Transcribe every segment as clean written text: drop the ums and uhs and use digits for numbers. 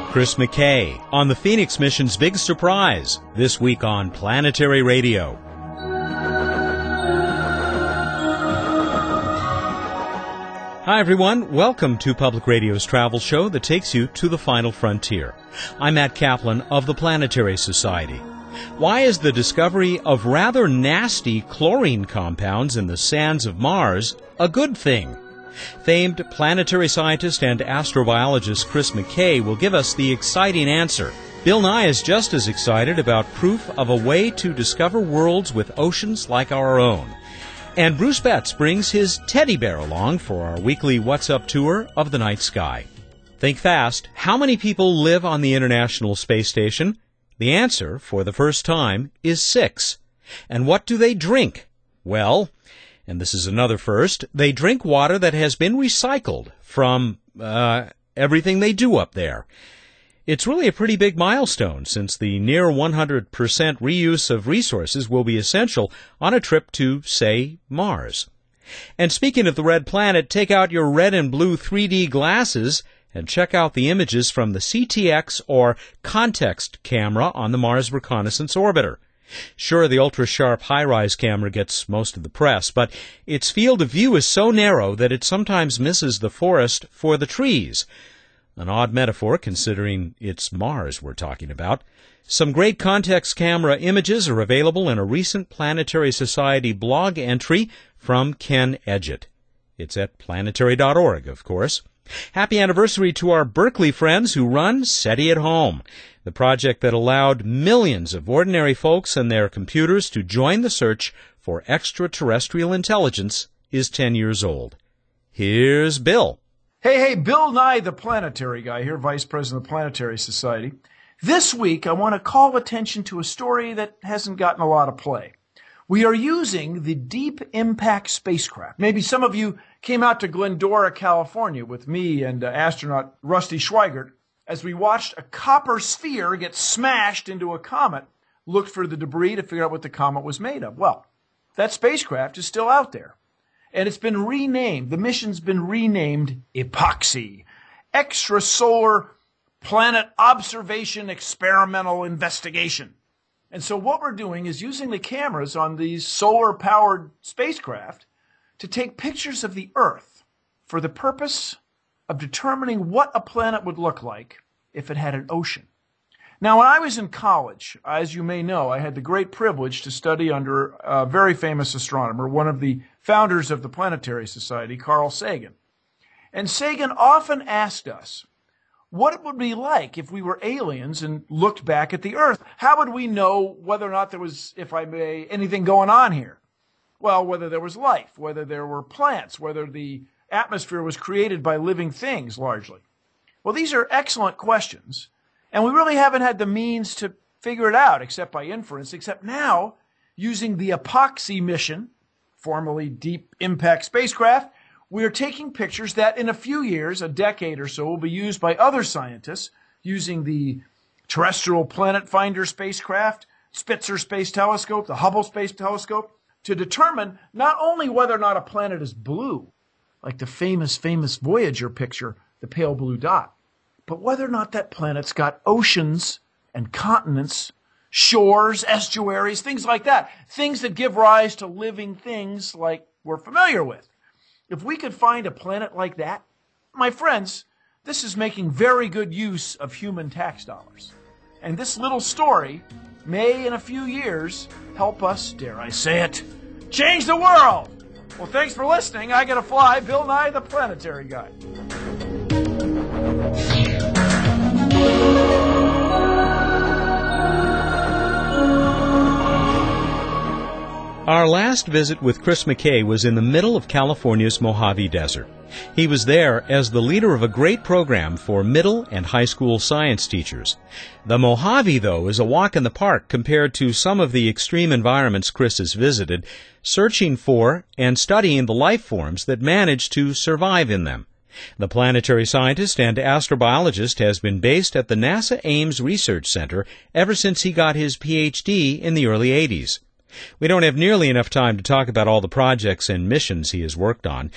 Chris McKay on the Phoenix mission's big surprise this week on Planetary Radio. Hi everyone, welcome to Public Radio's travel show that takes you to the final frontier. I'm Matt Kaplan of the Planetary Society. Why is the discovery of rather nasty chlorine compounds in the sands of Mars a good thing? Famed planetary scientist and astrobiologist Chris McKay will give us the exciting answer. Bill Nye is just as excited about proof of a way to discover worlds with oceans like our own. And Bruce Betts brings his teddy bear along for our weekly What's Up tour of the night sky. Think fast. How many people live on the International Space Station? The answer, for the first time, is 6. And what do they drink? Well, and this is another first, they drink water that has been recycled from everything they do up there. It's really a pretty big milestone, since the near 100% reuse of resources will be essential on a trip to, say, Mars. And speaking of the red planet, take out your red and blue 3D glasses and check out the images from the CTX or Context camera on the Mars Reconnaissance Orbiter. Sure, the ultra-sharp high-rise camera gets most of the press, but its field of view is so narrow that it sometimes misses the forest for the trees. An odd metaphor, considering it's Mars we're talking about. Some great Context camera images are available in a recent Planetary Society blog entry from Ken Edgett. It's at planetary.org, of course. Happy anniversary to our Berkeley friends who run SETI at Home, the project that allowed millions of ordinary folks and their computers to join the search for extraterrestrial intelligence is 10 years old. Here's Bill. Hey, Bill Nye, the planetary guy here, Vice President of the Planetary Society. This week, I want to call attention to a story that hasn't gotten a lot of play. We are using the Deep Impact spacecraft. Maybe some of you came out to Glendora, California with me and astronaut Rusty Schweigert as we watched a copper sphere get smashed into a comet, looked for the debris to figure out what the comet was made of. Well, that spacecraft is still out there. And it's been renamed. The mission's been renamed EPOXI, Extrasolar Planet Observation Experimental Investigation. And so what we're doing is using the cameras on these solar-powered spacecraft to take pictures of the Earth for the purpose of determining what a planet would look like if it had an ocean. Now, when I was in college, as you may know, I had the great privilege to study under a very famous astronomer, one of the founders of the Planetary Society, Carl Sagan. And Sagan often asked us what it would be like if we were aliens and looked back at the Earth. How would we know whether or not there was, if I may, anything going on here? Well, whether there was life, whether there were plants, whether the atmosphere was created by living things largely. Well, these are excellent questions. And we really haven't had the means to figure it out, except by inference, except now, using the EPOXI mission, formerly Deep Impact spacecraft, we are taking pictures that in a few years, a decade or so, will be used by other scientists using the Terrestrial Planet Finder spacecraft, Spitzer Space Telescope, the Hubble Space Telescope, to determine not only whether or not a planet is blue, like the famous Voyager picture, the pale blue dot, but whether or not that planet's got oceans and continents, shores, estuaries, things like that. Things that give rise to living things like we're familiar with. If we could find a planet like that, my friends, this is making very good use of human tax dollars. And this little story may, in a few years, help us, dare I say it, change the world. Well, thanks for listening. I gotta fly. Bill Nye, the planetary guy. Our last visit with Chris McKay was in the middle of California's Mojave Desert. He was there as the leader of a great program for middle and high school science teachers. The Mojave, though, is a walk in the park compared to some of the extreme environments Chris has visited, searching for and studying the life forms that manage to survive in them. The planetary scientist and astrobiologist has been based at the NASA Ames Research Center ever since he got his Ph.D. in the early 80s. We don't have nearly enough time to talk about all the projects and missions he has worked on.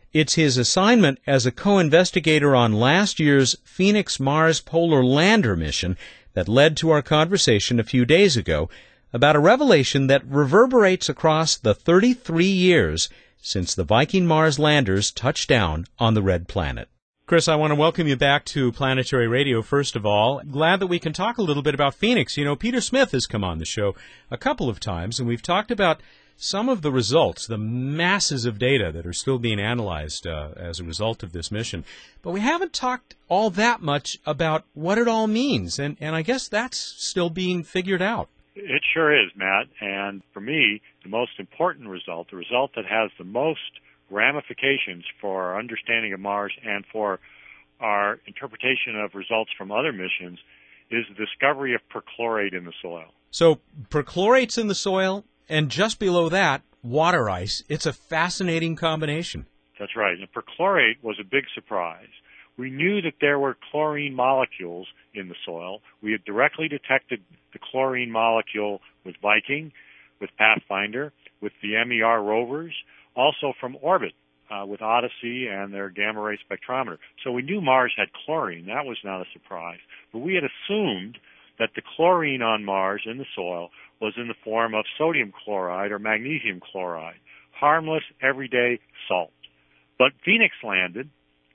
It's his assignment as a co-investigator on last year's Phoenix Mars Polar Lander mission that led to our conversation a few days ago about a revelation that reverberates across the 33 years since the Viking Mars landers touched down on the Red Planet. Chris, I want to welcome you back to Planetary Radio, first of all. Glad that we can talk a little bit about Phoenix. You know, Peter Smith has come on the show a couple of times, and we've talked about some of the results, the masses of data that are still being analyzed as a result of this mission. But we haven't talked all that much about what it all means, and I guess that's still being figured out. It sure is, Matt. And for me, the most important result, the result that has the most ramifications for our understanding of Mars and for our interpretation of results from other missions, is the discovery of perchlorate in the soil. So perchlorate's in the soil, and just below that, water ice. It's a fascinating combination. That's right. And perchlorate was a big surprise. We knew that there were chlorine molecules in the soil. We had directly detected the chlorine molecule with Viking, with Pathfinder, with the MER rovers, also from orbit with Odyssey and their gamma-ray spectrometer. So we knew Mars had chlorine. That was not a surprise. But we had assumed that the chlorine on Mars in the soil was in the form of sodium chloride or magnesium chloride, harmless, everyday salt. But Phoenix landed,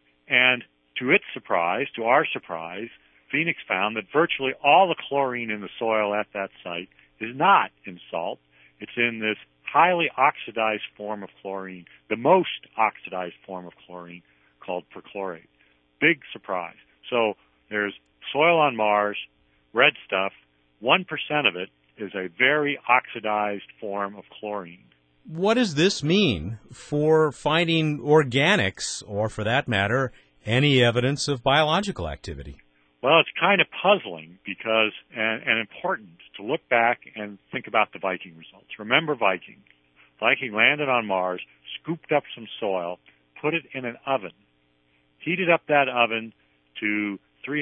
and to its surprise, to our surprise, Phoenix found that virtually all the chlorine in the soil at that site is not in salt. It's in this highly oxidized form of chlorine, the most oxidized form of chlorine, called perchlorate. Big surprise. So there's soil on Mars, red stuff, 1% of it is a very oxidized form of chlorine. What does this mean for finding organics, or for that matter, any evidence of biological activity? Well, it's kind of puzzling because, and important to look back and think about the Viking results. Remember Viking. Viking landed on Mars, scooped up some soil, put it in an oven, heated up that oven to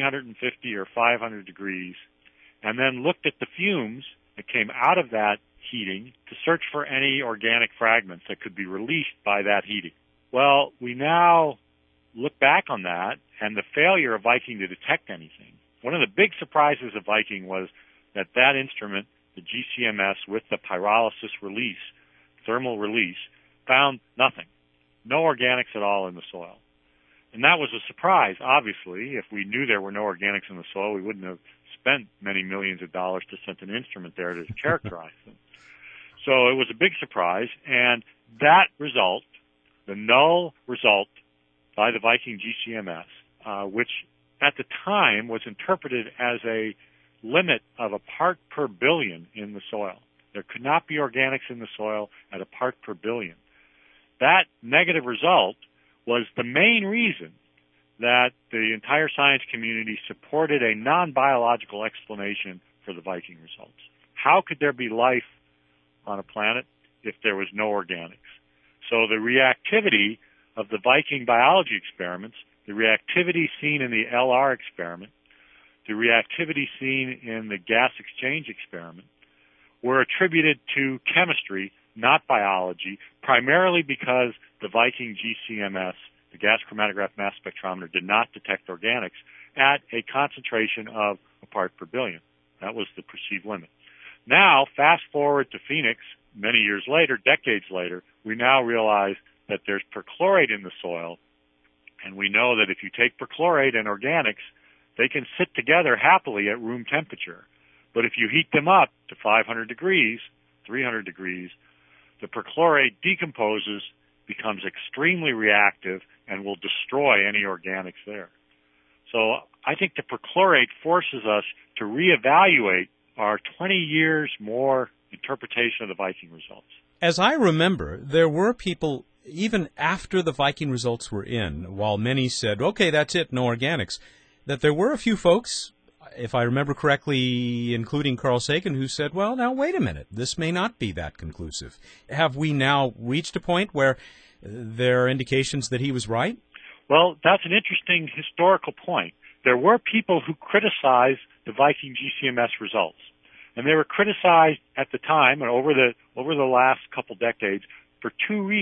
350 or 500 degrees, and then looked at the fumes that came out of that heating to search for any organic fragments that could be released by that heating. Well, we now look back on that and the failure of Viking to detect anything. One of the big surprises of Viking was that that instrument, the GCMS, with the pyrolysis release, thermal release, found nothing. No organics at all in the soil. And that was a surprise, obviously. If we knew there were no organics in the soil, we wouldn't have spent many millions of dollars to send an instrument there to characterize them. So it was a big surprise, and that result, the null result by the Viking GCMS, which at the time was interpreted as a limit of a part per billion in the soil. There could not be organics in the soil at a part per billion. That negative result was the main reason that the entire science community supported a non-biological explanation for the Viking results. How could there be life on a planet if there was no organics? So the reactivity of the Viking biology experiments, the reactivity seen in the LR experiment, the reactivity seen in the gas exchange experiment, were attributed to chemistry, not biology, primarily because the Viking GCMS, the gas chromatograph mass spectrometer, did not detect organics at a concentration of a part per billion. That was the perceived limit. Now, fast forward to Phoenix, many years later, decades later, we now realize that there's perchlorate in the soil, and we know that if you take perchlorate and organics, they can sit together happily at room temperature. But if you heat them up to 500 degrees, 300 degrees, the perchlorate decomposes, becomes extremely reactive, and will destroy any organics there. So I think the perchlorate forces us to reevaluate our 20 years more interpretation of the Viking results. As I remember, there were people, even after the Viking results were in, while many said, okay, that's it, no organics, that there were a few folks, if I remember correctly, including Carl Sagan, who said, well, now, wait a minute, this may not be that conclusive. Have we now reached a point where there are indications that he was right? Well, that's an interesting historical point. There were people who criticized the Viking GCMS results, and they were criticized at the time and over the last couple decades for two reasons.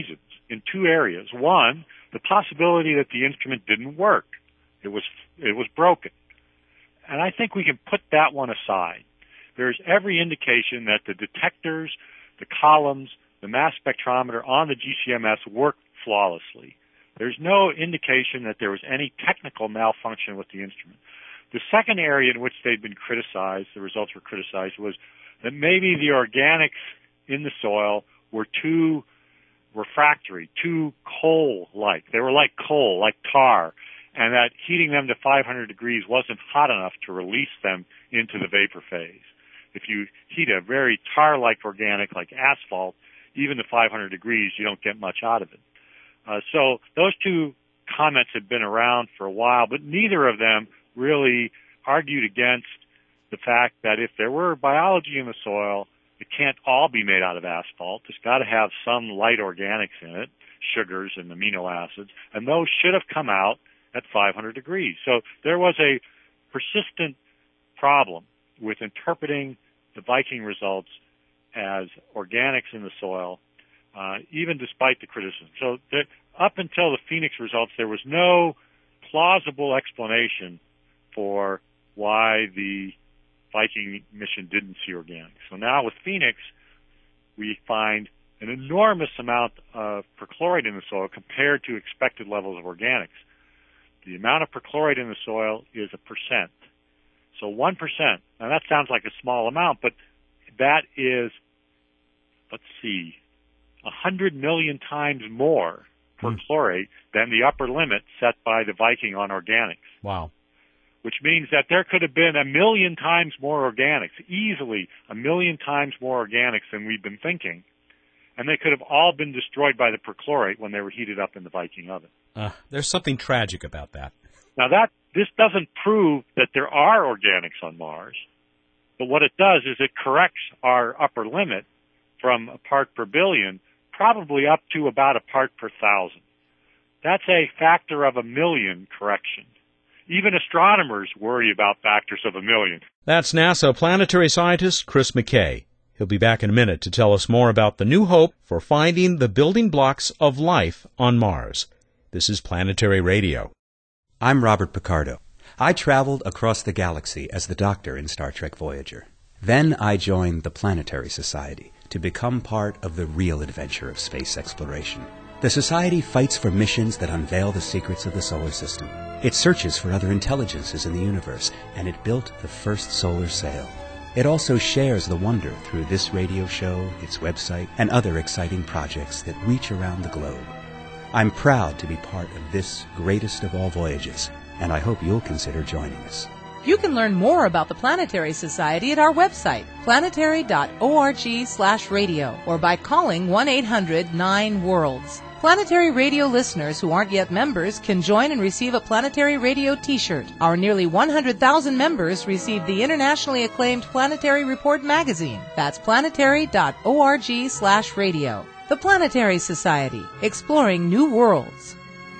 in two areas. One, the possibility that the instrument didn't work. It was broken. And I think we can put that one aside. There's every indication that the detectors, the columns, the mass spectrometer on the GCMS worked flawlessly. There's no indication that there was any technical malfunction with the instrument. The second area in which they've been criticized, the results were criticized, was that maybe the organics in the soil were too refractory, too coal-like. They were like coal, like tar, and that heating them to 500 degrees wasn't hot enough to release them into the vapor phase. If you heat a very tar-like organic, like asphalt, even to 500 degrees, you don't get much out of it. So those two comments have been around for a while, but neither of them really argued against the fact that if there were biology in the soil, it can't all be made out of asphalt. It's got to have some light organics in it, sugars and amino acids, and those should have come out at 500 degrees. So there was a persistent problem with interpreting the Viking results as organics in the soil, even despite the criticism. So up until the Phoenix results, there was no plausible explanation for why the Viking mission didn't see organics. So now with Phoenix, we find an enormous amount of perchlorate in the soil compared to expected levels of organics. The amount of perchlorate in the soil is 1%. So 1%, now that sounds like a small amount, but that is, 100 million times more perchlorate than the upper limit set by the Viking on organics. Wow. Which means that there could have been 1 million times more organics, easily 1 million times more organics than we've been thinking, and they could have all been destroyed by the perchlorate when they were heated up in the Viking oven. There's something tragic about that. Now this doesn't prove that there are organics on Mars, but what it does is it corrects our upper limit from a part per billion, probably up to about a part per thousand. That's a factor of 1 million correction. Even astronomers worry about factors of 1 million. That's NASA planetary scientist Chris McKay. He'll be back in a minute to tell us more about the new hope for finding the building blocks of life on Mars. This is Planetary Radio. I'm Robert Picardo. I traveled across the galaxy as the Doctor in Star Trek Voyager. Then I joined the Planetary Society to become part of the real adventure of space exploration. The Society fights for missions that unveil the secrets of the solar system. It searches for other intelligences in the universe, and it built the first solar sail. It also shares the wonder through this radio show, its website, and other exciting projects that reach around the globe. I'm proud to be part of this greatest of all voyages, and I hope you'll consider joining us. You can learn more about the Planetary Society at our website, planetary.org/radio, or by calling 1-800-9-WORLDS. Planetary Radio listeners who aren't yet members can join and receive a Planetary Radio t-shirt. Our nearly 100,000 members receive the internationally acclaimed Planetary Report magazine. That's planetary.org/radio. The Planetary Society, exploring new worlds.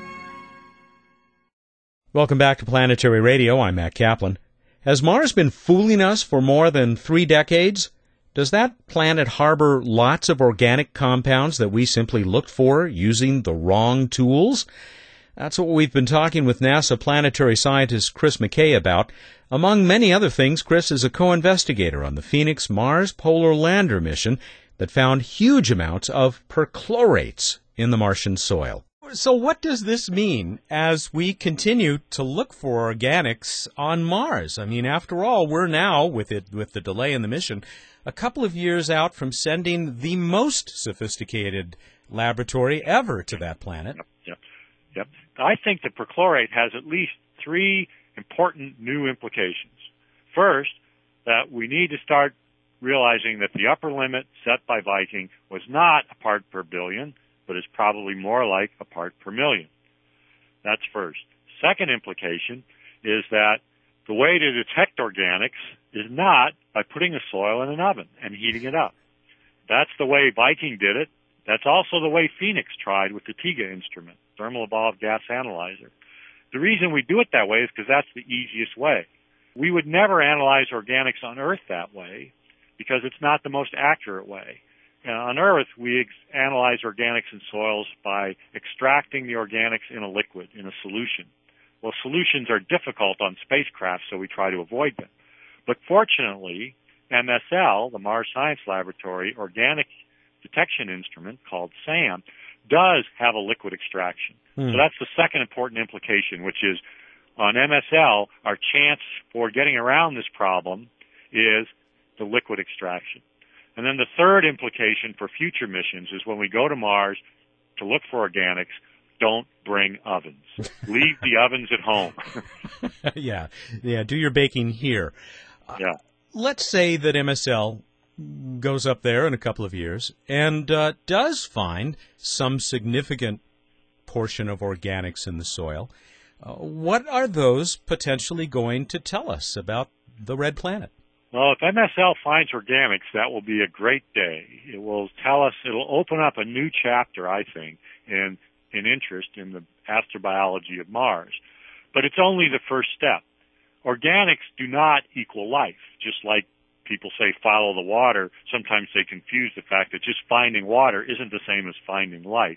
Welcome back to Planetary Radio. I'm Matt Kaplan. Has Mars been fooling us for more than 3 decades? Does that planet harbor lots of organic compounds that we simply looked for using the wrong tools? That's what we've been talking with NASA planetary scientist Chris McKay about. Among many other things, Chris is a co-investigator on the Phoenix Mars Polar Lander mission that found huge amounts of perchlorates in the Martian soil. So what does this mean as we continue to look for organics on Mars? I mean, after all, we're now, with the delay in the mission, a couple of years out from sending the most sophisticated laboratory ever to that planet. Yep. I think the perchlorate has at least 3 important new implications. First, that we need to start realizing that the upper limit set by Viking was not a part per billion, but is probably more like a part per million. That's first. Second implication is that the way to detect organics is not by putting the soil in an oven and heating it up. That's the way Viking did it. That's also the way Phoenix tried with the TIGA instrument, Thermal Evolved Gas Analyzer. The reason we do it that way is because that's the easiest way. We would never analyze organics on Earth that way because it's not the most accurate way. on Earth, we analyze organics in soils by extracting the organics in a liquid, in a solution. Well, solutions are difficult on spacecraft, so we try to avoid them. But fortunately, MSL, the Mars Science Laboratory organic detection instrument called SAM, does have a liquid extraction. So that's the second important implication, which is on MSL, our chance for getting around this problem is the liquid extraction. And then the third implication for future missions is when we go to Mars to look for organics, don't bring ovens. Leave the ovens at home. Yeah, do your baking here. Yeah. Let's say that MSL goes up there in a couple of years and does find some significant portion of organics in the soil. What are those potentially going to tell us about the red planet? Well, if MSL finds organics, that will be a great day. It will tell us, it'll open up a new chapter, I think, in interest in the astrobiology of Mars. But it's only the first step. Organics do not equal life. Just like people say follow the water, sometimes they confuse the fact that just finding water isn't the same as finding life.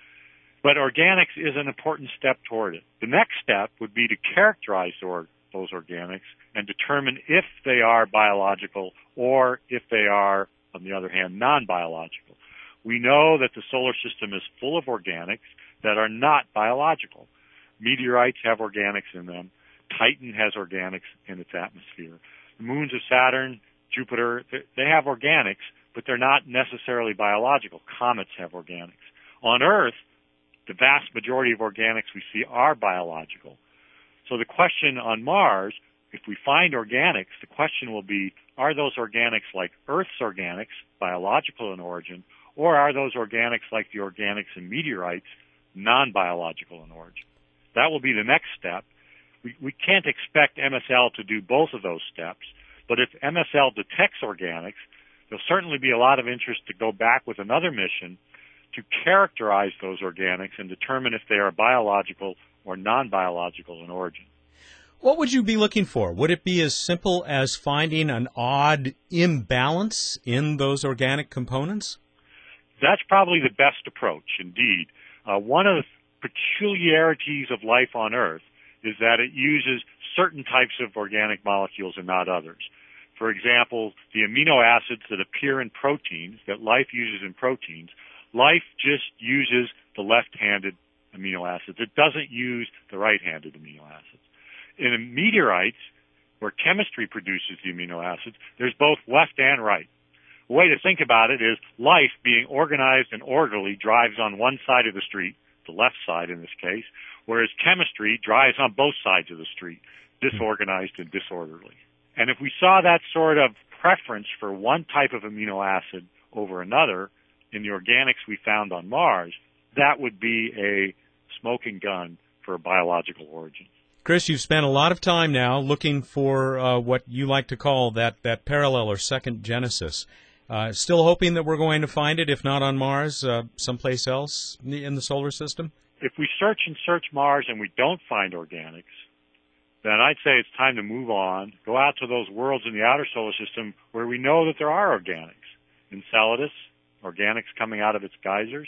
But organics is an important step toward it. The next step would be to characterize those organics and determine if they are biological or if they are, on the other hand, non-biological. We know that the solar system is full of organics that are not biological. Meteorites have organics in them. Titan has organics in its atmosphere. The moons of Saturn, Jupiter, they have organics, but they're not necessarily biological. Comets have organics. On Earth, the vast majority of organics we see are biological. So the question on Mars, if we find organics, the question will be, are those organics like Earth's organics, biological in origin, or are those organics like the organics in meteorites, non-biological in origin? That will be the next step. We can't expect MSL to do both of those steps, but if MSL detects organics, there'll certainly be a lot of interest to go back with another mission to characterize those organics and determine if they are biological or non-biological in origin. What would you be looking for? Would it be as simple as finding an odd imbalance in those organic components? That's probably the best approach, indeed. One of the peculiarities of life on Earth is that it uses certain types of organic molecules and not others. For example, the amino acids that appear in proteins, that life uses in proteins, life just uses the left-handed amino acids. It doesn't use the right-handed amino acids. In meteorites, where chemistry produces the amino acids, there's both left and right. A way to think about it is life being organized and orderly drives on one side of the street, the left side in this case, whereas chemistry drives on both sides of the street, disorganized and disorderly. And if we saw that sort of preference for one type of amino acid over another in the organics we found on Mars, that would be a smoking gun for a biological origin. Chris, you've spent a lot of time now looking for what you like to call that parallel or second genesis. Still hoping that we're going to find it, if not on Mars, someplace else in the solar system? If we search and search Mars and we don't find organics, then I'd say it's time to move on, go out to those worlds in the outer solar system where we know that there are organics. Enceladus, organics coming out of its geysers.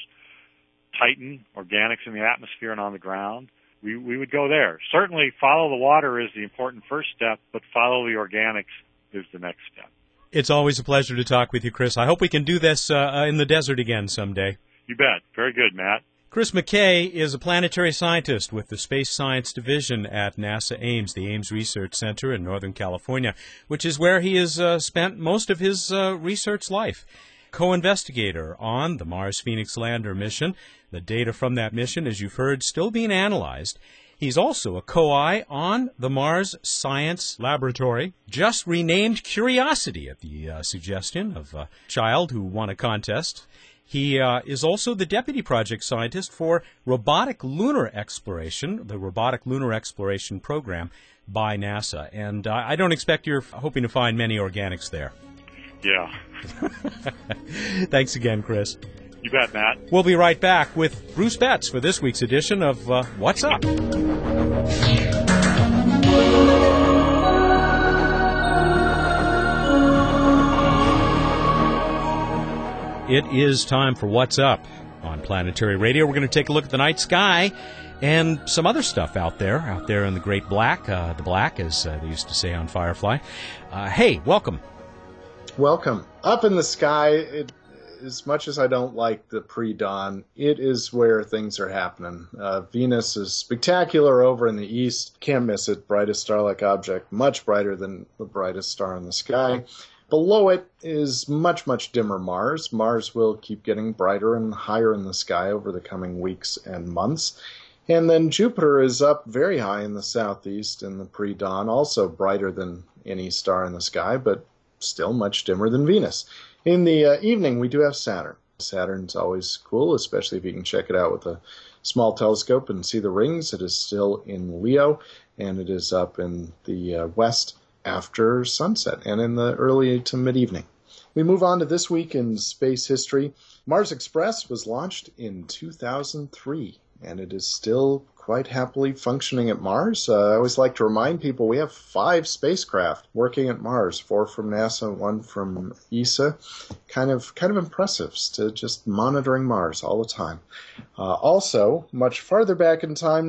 Titan, organics in the atmosphere and on the ground. We would go there. Certainly follow the water is the important first step, but follow the organics is the next step. It's always a pleasure to talk with you, Chris. I hope we can do this in the desert again someday. You bet. Very good, Matt. Chris McKay is a planetary scientist with the Space Science Division at NASA Ames, the Ames Research Center in Northern California, which is where he has spent most of his research life. Co-investigator on the Mars Phoenix lander mission. The data from that mission, as you've heard, still being analyzed. He's also a co-I on the Mars Science Laboratory, just renamed Curiosity at the suggestion of a child who won a contest. He is also the deputy project scientist for robotic lunar exploration, the robotic lunar exploration program by NASA. And I don't expect you're hoping to find many organics there. Yeah. Thanks again, Chris. You bet, Matt. We'll be right back with Bruce Betts for this week's edition of What's Up? It is time for What's Up on Planetary Radio. We're going to take a look at the night sky and some other stuff out there in the great black, the black, as they used to say on Firefly. Hey, welcome. Welcome. Up in the sky, as much as I don't like the pre-dawn, it is where things are happening. Venus is spectacular over in the east. Can't miss it. Brightest star-like object, much brighter than the brightest star in the sky. Below it is much, much dimmer Mars. Mars will keep getting brighter and higher in the sky over the coming weeks and months. And then Jupiter is up very high in the southeast in the pre-dawn, also brighter than any star in the sky, but still much dimmer than Venus. In the evening, we do have Saturn. Saturn's always cool, especially if you can check it out with a small telescope and see the rings. It is still in Leo, and it is up in the west after sunset and in the early to mid-evening. We move on to this week in space history. Mars Express was launched in 2003, and it is still quite happily functioning at Mars. I always like to remind people we have 5 spacecraft working at Mars, 4 from NASA, 1 from ESA. Kind of impressive to just monitoring Mars all the time. Also, much farther back in time,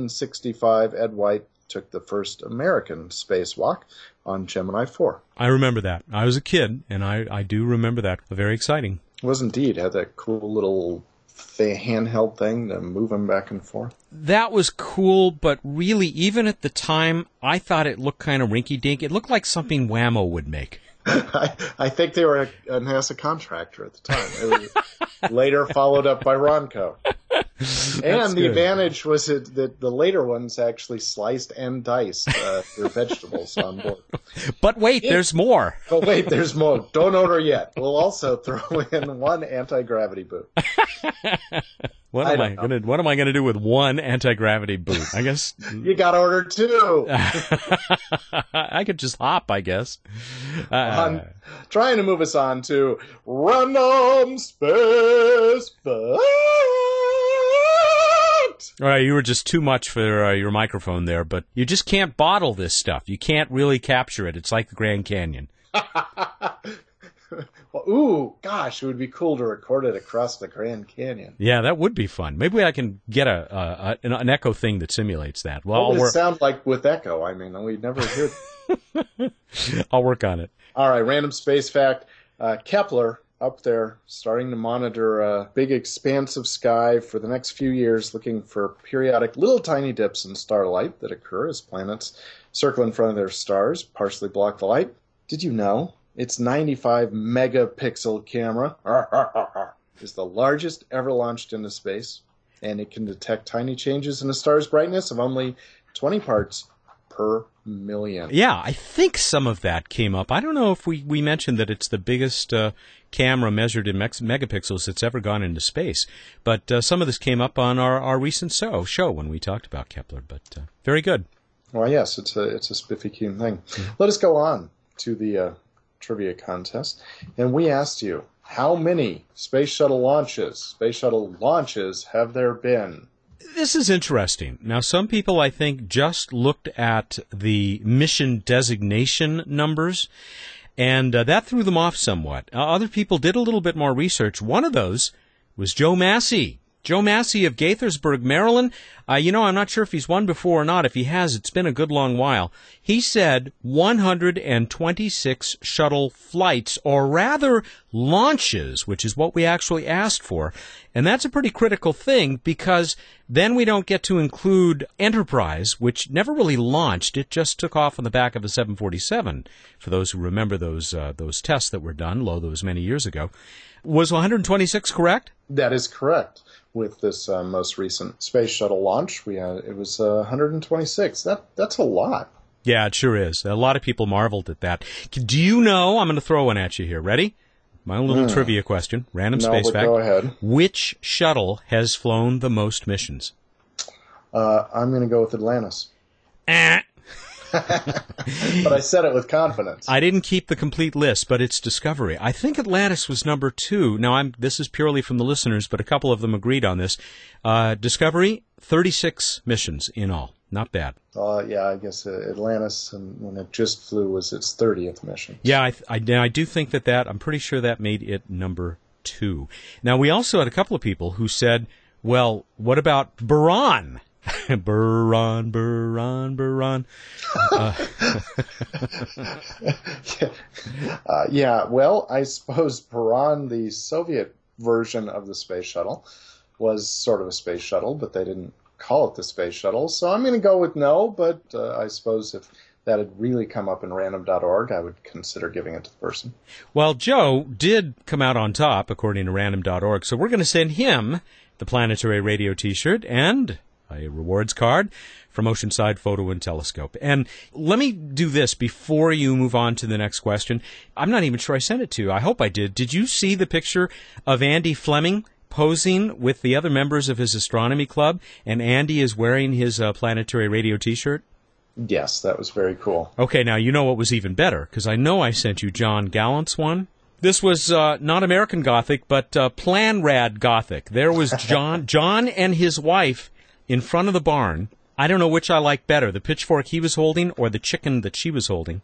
1965, Ed White took the first American spacewalk on Gemini 4. I remember that. I was a kid, and I do remember that. Very exciting. It was indeed. Had that cool little handheld thing to move them back and forth. That was cool, but really, even at the time, I thought it looked kind of rinky-dink. It looked like something Whammo would make. I think they were a NASA contractor at the time. It was later followed up by Ronco. And the advantage was that the later ones actually sliced and diced their vegetables on board. But wait, there's more. But wait, there's more. Don't order yet. We'll also throw in 1 anti-gravity boot. What am I going to do with 1 anti-gravity boot? I guess you got to order 2. I could just hop, I guess. Trying to move us on to Random Space Fact. All right, you were just too much for your microphone there, but you just can't bottle this stuff. You can't really capture it. It's like the Grand Canyon. Well, ooh, gosh, it would be cool to record it across the Grand Canyon. Yeah, that would be fun. Maybe I can get an echo thing that simulates that. Well, what would it sound like with echo? I mean, we'd never hear it. I'll work on it. All right, random space fact. Kepler, up there, starting to monitor a big expanse of sky for the next few years, looking for periodic little tiny dips in starlight that occur as planets circle in front of their stars, partially block the light. Did you know its 95 megapixel camera is the largest ever launched into space, and it can detect tiny changes in a star's brightness of only 20 parts per million. Yeah, I think some of that came up. I don't know if we mentioned that it's the biggest camera measured in megapixels that's ever gone into space, but some of this came up on our recent show when we talked about Kepler, but very good. Well, yes, it's a spiffy keen thing. Mm-hmm. Let us go on to the trivia contest, and we asked you, how many space shuttle launches have there been? This is interesting. Now, some people, I think, just looked at the mission designation numbers, and that threw them off somewhat. Other people did a little bit more research. One of those was Joe Massey. Joe Massey of Gaithersburg, Maryland. I'm not sure if he's won before or not. If he has, it's been a good long while. He said 126 shuttle flights, or rather launches, which is what we actually asked for. And that's a pretty critical thing, because then we don't get to include Enterprise, which never really launched. It just took off on the back of a 747. For those who remember those tests that were done, that was many years ago. Was 126 correct? That is correct. With this most recent space shuttle launch, it was 126. That's a lot. Yeah, it sure is. A lot of people marveled at that. Do you know? I'm going to throw one at you here. Ready? My own little trivia question. Random space fact. Go ahead. Which shuttle has flown the most missions? I'm going to go with Atlantis. But I said it with confidence. I didn't keep the complete list, but it's Discovery. I think Atlantis was number 2. Now, this is purely from the listeners, but a couple of them agreed on this. Discovery, 36 missions in all. Not bad. Yeah, I guess Atlantis, and when it just flew, was its 30th mission. Yeah, I do think that I'm pretty sure that made it number 2. Now, we also had a couple of people who said, well, what about Buran? Buran. Yeah, well, I suppose Buran, the Soviet version of the space shuttle, was sort of a space shuttle, but they didn't call it the space shuttle. So I'm going to go with no, but I suppose if that had really come up in random.org, I would consider giving it to the person. Well, Joe did come out on top, according to random.org, so we're going to send him the Planetary Radio T-shirt and a rewards card from Oceanside Photo and Telescope. And let me do this before you move on to the next question. I'm not even sure I sent it to you. I hope I did. Did you see the picture of Andy Fleming posing with the other members of his astronomy club? And Andy is wearing his Planetary Radio T-shirt? Yes, that was very cool. Okay, now you know what was even better, because I know I sent you John Gallant's one. This was not American Gothic, but Plan Rad Gothic. There was John and his wife in front of the barn. I don't know which I like better, the pitchfork he was holding or the chicken that she was holding.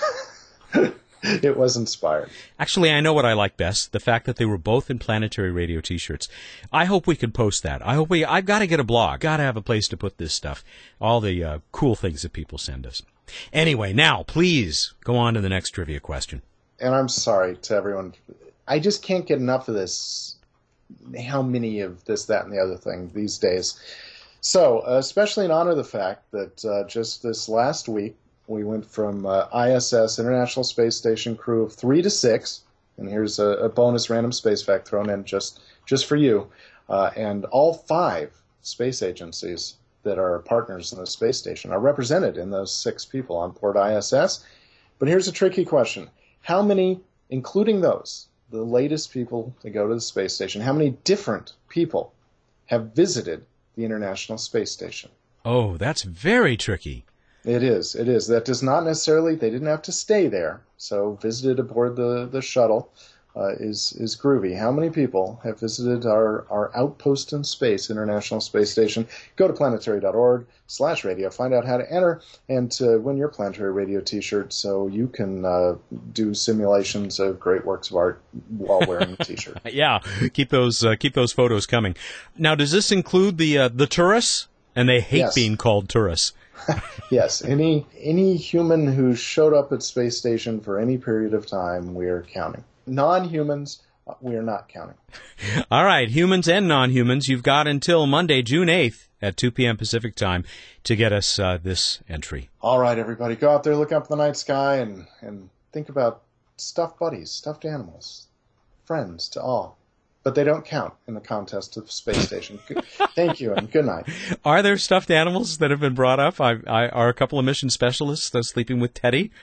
It was inspired. Actually, I know what I like best, the fact that they were both in Planetary Radio T-shirts. I hope we can post that. I've got to get a blog. Got to have a place to put this stuff. All the cool things that people send us. Anyway, now, please go on to the next trivia question. And I'm sorry to everyone. I just can't get enough of this. How many of this, that, and the other thing these days. So, especially in honor of the fact that just this last week, we went from ISS, International Space Station crew of 3 to 6, and here's a bonus random space fact thrown in just for you, and all 5 space agencies that are partners in the space station are represented in those 6 people on board ISS. But here's a tricky question. How many, including those, the latest people to go to the space station, how many different people have visited the International Space Station? Oh, that's very tricky. It is. That does not necessarily, they didn't have to stay there. So visited aboard the shuttle is groovy. How many people have visited our outpost in space, International Space Station? Go to planetary.org/radio. Find out how to enter and to win your Planetary Radio T-shirt so you can do simulations of great works of art while wearing a T-shirt. Yeah, keep those photos coming. Now, does this include the tourists? And they hate being called tourists. Yes, any human who showed up at space station for any period of time, we are counting. Non-humans, we are not counting. All right, humans and non-humans, you've got until Monday, June 8th at 2 p.m. Pacific time to get us this entry. All right, everybody, go out there, look up in the night sky, and think about stuffed buddies, stuffed animals, friends to all. But they don't count in the contest of space station. Thank you, and good night. Are there stuffed animals that have been brought up? Are a couple of mission specialists sleeping with Teddy?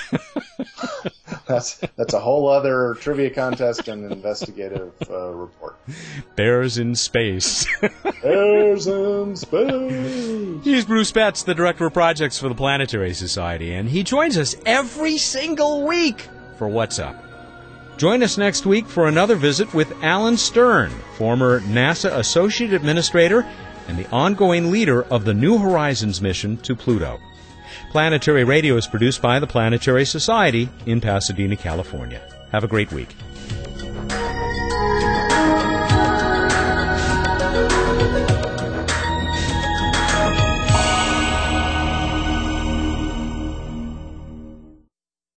That's a whole other trivia contest and investigative report. Bears in space. Bears in space. He's Bruce Betts, the Director of Projects for the Planetary Society, and he joins us every single week for What's Up. Join us next week for another visit with Alan Stern, former NASA Associate Administrator and the ongoing leader of the New Horizons mission to Pluto. Planetary Radio is produced by the Planetary Society in Pasadena, California. Have a great week.